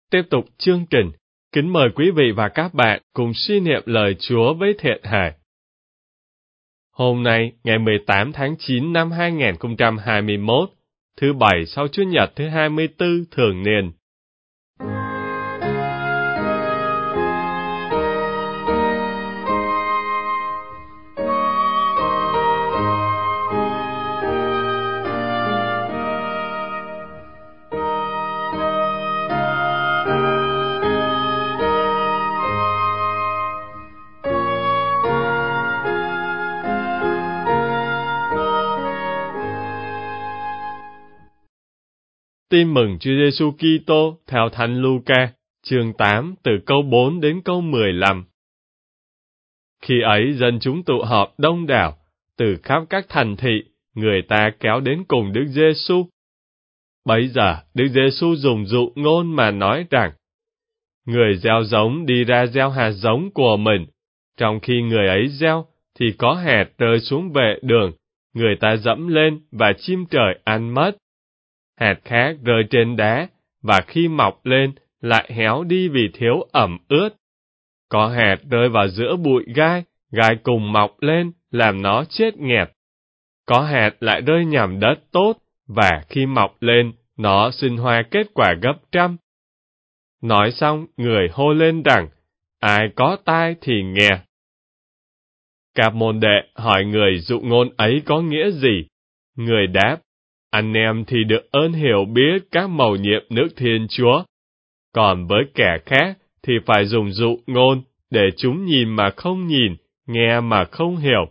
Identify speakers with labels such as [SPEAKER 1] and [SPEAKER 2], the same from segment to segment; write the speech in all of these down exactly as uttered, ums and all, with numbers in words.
[SPEAKER 1] Tiếp tục chương trình, kính mời quý vị và các bạn cùng suy niệm lời Chúa với Thiện Hải. Hôm nay, ngày mười tám tháng chín năm hai nghìn không trăm hai mươi mốt, thứ Bảy sau Chủ nhật thứ hai mươi tư thường niên. Tin mừng Chúa Giêsu Kitô theo Thánh Luca, chương tám từ câu bốn đến câu mười lăm. Khi ấy dân chúng tụ họp đông đảo, từ khắp các thành thị, người ta kéo đến cùng Đức Giêsu. Bấy giờ, Đức Giêsu dùng dụ ngôn mà nói rằng: Người gieo giống đi ra gieo hạt giống của mình, trong khi người ấy gieo, thì có hạt rơi xuống vệ đường, người ta dẫm lên và chim trời ăn mất. Hạt khác rơi trên đá, và khi mọc lên, lại héo đi vì thiếu ẩm ướt. Có hạt rơi vào giữa bụi gai, gai cùng mọc lên, làm nó chết nghẹt. Có hạt lại rơi nhằm đất tốt, và khi mọc lên, nó sinh hoa kết quả gấp trăm. Nói xong, người hô lên rằng: Ai có tai thì nghe. Các môn đệ hỏi người dụ ngôn ấy có nghĩa gì? Người đáp: Anh em thì được ơn hiểu biết các mầu nhiệm nước Thiên Chúa. Còn với kẻ khác thì phải dùng dụ ngôn, để chúng nhìn mà không nhìn, nghe mà không hiểu.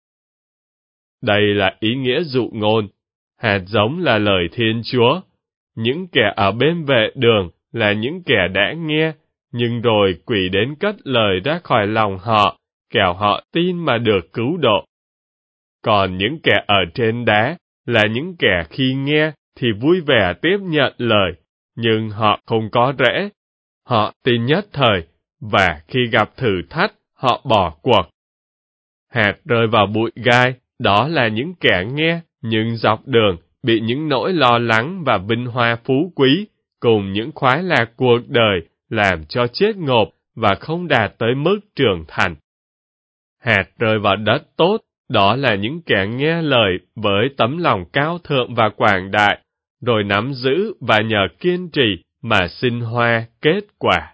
[SPEAKER 1] Đây là ý nghĩa dụ ngôn. Hạt giống là lời Thiên Chúa. Những kẻ ở bên vệ đường là những kẻ đã nghe, nhưng rồi quỷ đến cất lời ra khỏi lòng họ, kẻo họ tin mà được cứu độ. Còn những kẻ ở trên đá là những kẻ khi nghe thì vui vẻ tiếp nhận lời, nhưng họ không có rễ. Họ tin nhất thời, và khi gặp thử thách, họ bỏ cuộc. Hạt rơi vào bụi gai, đó là những kẻ nghe, nhưng dọc đường bị những nỗi lo lắng và vinh hoa phú quý, cùng những khoái lạc cuộc đời, làm cho chết ngộp và không đạt tới mức trưởng thành. Hạt rơi vào đất tốt, đó là những kẻ nghe lời với tấm lòng cao thượng và quảng đại, rồi nắm giữ và nhờ kiên trì mà sinh hoa kết quả.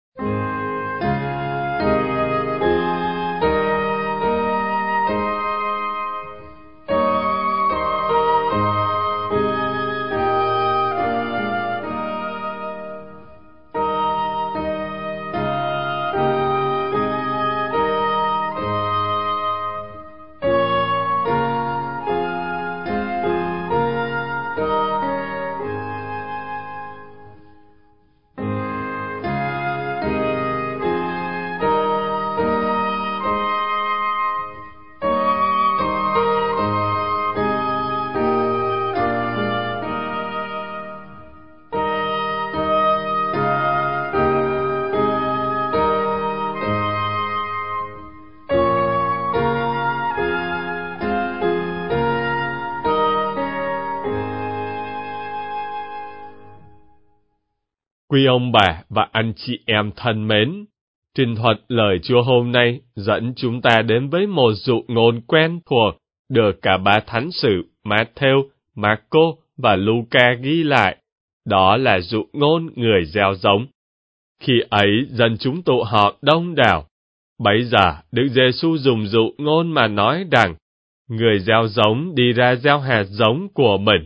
[SPEAKER 1] Quý ông bà và anh chị em thân mến, trình thuật lời Chúa hôm nay dẫn chúng ta đến với một dụ ngôn quen thuộc được cả ba thánh sử Matthew, Marco và Luca ghi lại. Đó là dụ ngôn người gieo giống. Khi ấy dân chúng tụ họp đông đảo. Bấy giờ Đức Giêsu dùng dụ ngôn mà nói rằng: Người gieo giống đi ra gieo hạt giống của mình.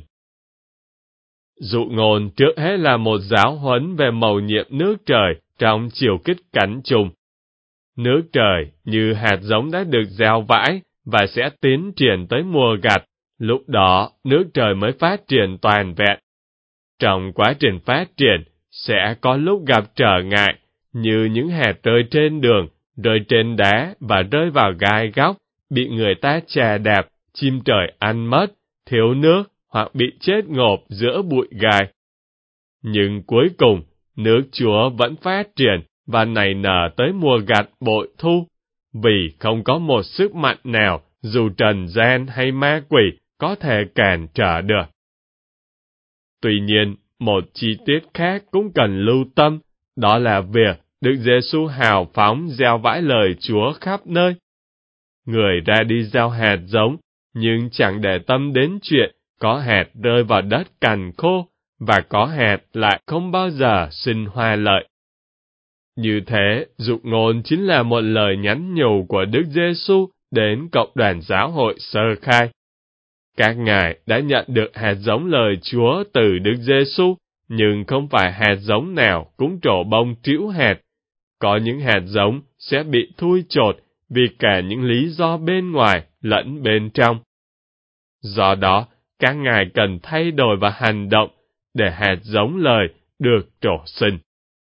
[SPEAKER 1] Dụ ngôn trước hết là một giáo huấn về mầu nhiệm nước trời trong chiều kích cảnh trùng. Nước trời như hạt giống đã được gieo vãi và sẽ tiến triển tới mùa gặt, lúc đó nước trời mới phát triển toàn vẹn. Trong quá trình phát triển, sẽ có lúc gặp trở ngại, như những hạt rơi trên đường, rơi trên đá và rơi vào gai góc, bị người ta chà đạp, chim trời ăn mất, thiếu nước, hoặc bị chết ngộp giữa bụi gai. Nhưng cuối cùng, nước Chúa vẫn phát triển và nảy nở tới mùa gặt bội thu, vì không có một sức mạnh nào, dù trần gian hay ma quỷ, có thể cản trở được. Tuy nhiên, một chi tiết khác cũng cần lưu tâm, Đó là việc Đức Giêsu hào phóng gieo vãi lời Chúa khắp nơi. Người ra đi gieo hạt giống, nhưng chẳng để tâm đến chuyện có hạt rơi vào đất cằn khô, và có hạt lại không bao giờ sinh hoa lợi. Như thế, dụ ngôn chính là một lời nhắn nhủ của Đức Giêsu đến cộng đoàn giáo hội sơ khai. Các ngài đã nhận được hạt giống lời Chúa từ Đức Giêsu, nhưng không phải hạt giống nào cũng trổ bông trĩu hạt. Có những hạt giống sẽ bị thui chột vì cả những lý do bên ngoài lẫn bên trong. Do đó, các ngài cần thay đổi và hành động để hạt giống lời được trổ sinh.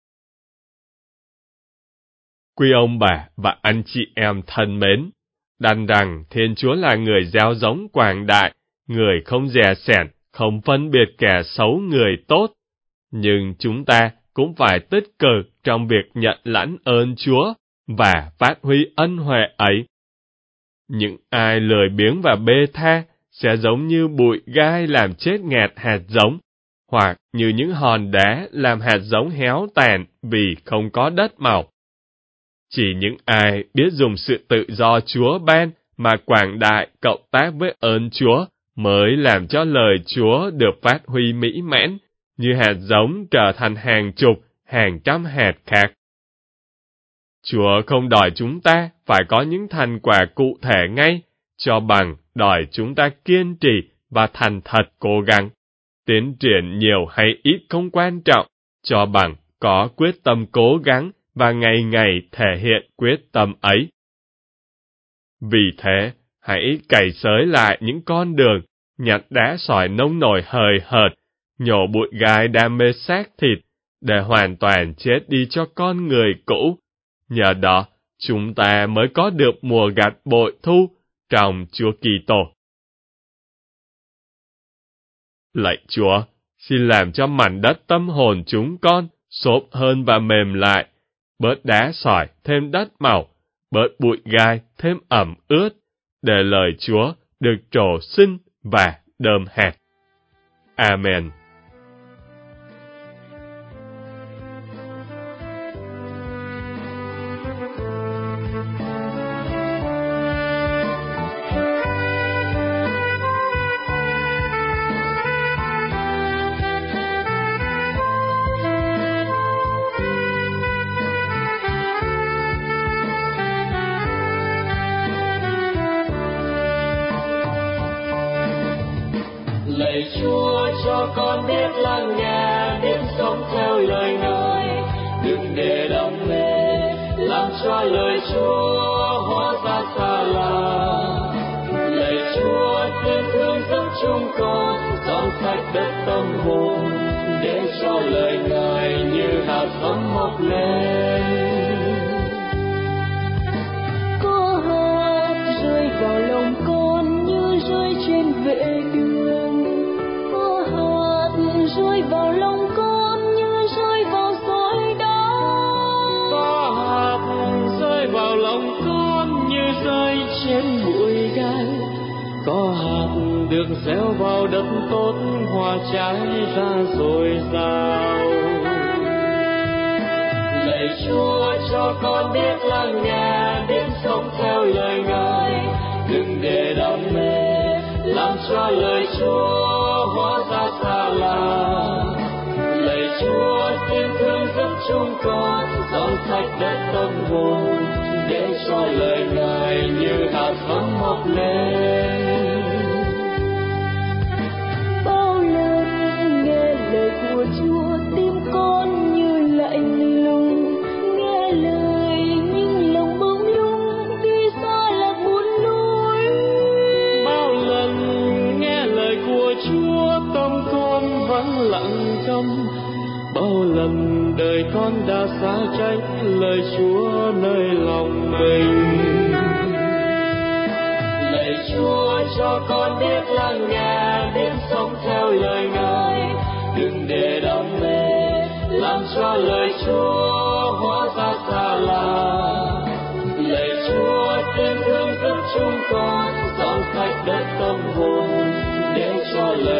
[SPEAKER 1] Quý ông bà và anh chị em thân mến, đành rằng Thiên Chúa là người gieo giống quảng đại, người không dè sẻn, không phân biệt kẻ xấu người tốt. Nhưng chúng ta cũng phải tích cực trong việc nhận lãnh ơn Chúa và phát huy ân huệ ấy. Những ai lười biếng và bê tha sẽ giống như bụi gai làm chết nghẹt hạt giống, hoặc như những hòn đá làm hạt giống héo tàn vì không có đất màu. Chỉ những ai biết dùng sự tự do Chúa ban mà quảng đại cộng tác với ơn Chúa mới làm cho lời Chúa được phát huy mỹ mãn, như hạt giống trở thành hàng chục, hàng trăm hạt khác. Chúa không đòi chúng ta phải có những thành quả cụ thể ngay, cho bằng đòi chúng ta kiên trì và thành thật cố gắng. Tiến triển nhiều hay ít không quan trọng, cho bằng có quyết tâm cố gắng và ngày ngày thể hiện quyết tâm ấy. Vì thế, hãy cày xới lại những con đường, nhặt đá sỏi nông nổi hời hợt, nhổ bụi gai đam mê xác thịt, để hoàn toàn chết đi cho con người cũ. Nhờ đó, chúng ta mới có được mùa gặt bội thu trong Chúa Kitô. Lạy Chúa, xin làm cho mảnh đất tâm hồn chúng con xốp hơn và mềm lại, bớt đá sỏi thêm đất màu, bớt bụi gai thêm ẩm ướt, để lời Chúa được trổ sinh và đơm hạt. Amen.
[SPEAKER 2] Lạy Chúa, cho con biết lắng nghe, biết sống theo lời Ngài, đừng để đam mê làm cho lời Chúa hóa ra xa lạ. Lạy Chúa, thiên thương giúp chúng con dọn sạch đất tâm hồn, để cho lời Ngài như hạt giống mọc lên.
[SPEAKER 3] Có hạt rơi vào lòng con như rơi trên vệ đường, có hạt rơi vào lòng con như rơi vào sỏi đá,
[SPEAKER 2] Có hạt rơi vào lòng con như rơi trên bụi gai, có hạt được gieo vào đất tốt, hoa trái ra dồi dào. Lạy Chúa, cho con biết lắng nghe, biết sống theo lời Ngài, đừng để đam mê làm cho lời Chúa hóa ra xa lạ. Lạy Chúa, xin thương giúp chúng con dọn sạch đất tâm hồn, để cho lời Ngài như hạt giống mọc lên.
[SPEAKER 3] bao lần nghe lời của Chúa tim con như lạnh lùng, nghe lời nhưng lòng bâng lung vì xa lạc buồn lối.
[SPEAKER 2] Bao lần nghe lời của Chúa tâm con vẫn lặng câm, bao lần đời con đã xa tránh lời Chúa nơi lòng mình. Lạy Chúa, cho con biết lắng nghe, biết sống theo lời Ngài, đừng để đam mê làm cho lời Chúa hóa ra xa lạ. Lạy Chúa, xin thương giúp chúng con dọn sạch đất tâm hồn, để cho lời